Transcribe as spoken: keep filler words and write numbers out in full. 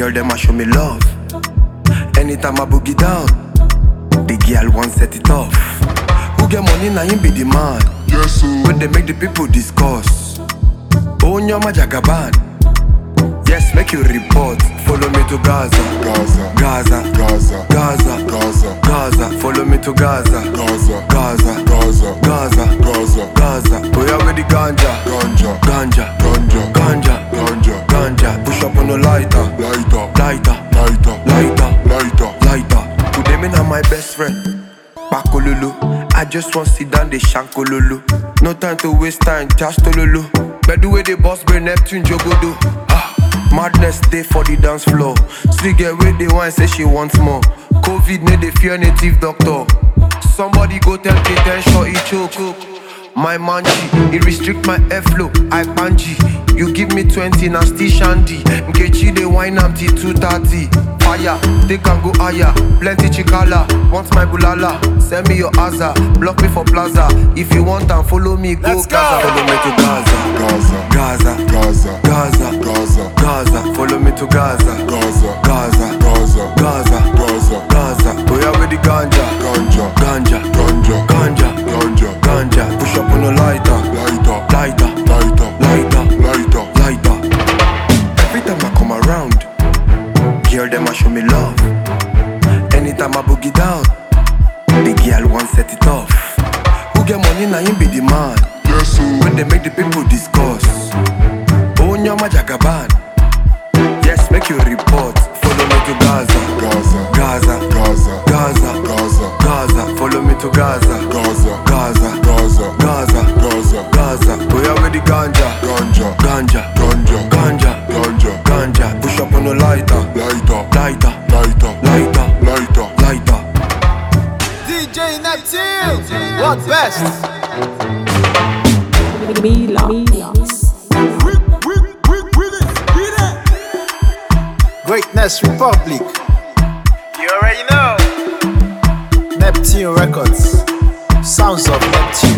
Girl, them a show me love. Anytime I boogie down, the girl won't set it off. Who get money now him be the man. Yes, sir. When they make the people discuss. Oh, nyama jagaban. Yes, make you report. Follow me to Gaza. Gaza, Gaza, Gaza, Gaza, Gaza, Gaza. Follow me to Gaza. Gaza, Gaza, Gaza, Gaza, Gaza, Gaza. Oh yeah, with the ganja, Ganja, ganja, Ganja, ganja, Ganja, ganja. Push up on the lighter, Lighter, lighter, Lighter, lighter, Lighter, lighter. Put them in on my best friend. Bakololo. I just want sit down, they shankololo. No time to waste time, just tololo. But the way they boss bring Neptune Jogodo. Ah, madness stay for the dance floor. Still get where they want, say she wants more. COVID made they fear native doctor. Somebody go tell K-ten short he choke. My manchi, it restrict my airflow. I panji. You give me twenty, now still shandy. Nkechi they wine am till two thirty. Fire, they can go higher. Plenty chikala, want my bulala. Send me your Aza, block me for plaza. If you want and follow me, go Let's Gaza. go. Follow me to Gaza. Gaza, Gaza, Gaza, Gaza, Gaza, Gaza. Follow me to Gaza. Gaza, Gaza, Gaza, Gaza, Gaza, Gaza. Oh yeah, with the ganja, Ganja, ganja, Ganja, ganja, Ganja, ganja. Push up on the lighter, Lighter, lighter, Lighter, lighter, Lighter, lighter. Every time I come around, girl them a show me love. Anytime I boogie down, the girl won't set it off. Who get money now him be the man. yes, sir. When they make the people discuss. Oh nyama jagaban. Yes, make you report. Follow me to Gaza. Gaza, Gaza, Gaza, Gaza, Gaza, Gaza. Follow me to Gaza. Gaza, Gaza, Gaza, Gaza, Gaza, Gaza. Oh yeah, with the ganja, Ganja, ganja, Ganja, ganja, Ganja, ganja. Push up on the lighter, Lighter, lighter, Lighter, lighter, Lighter, lighter. D J Neptune, what best? Greatness Republic. You already know. Neptune Records. Sounds of Neptune.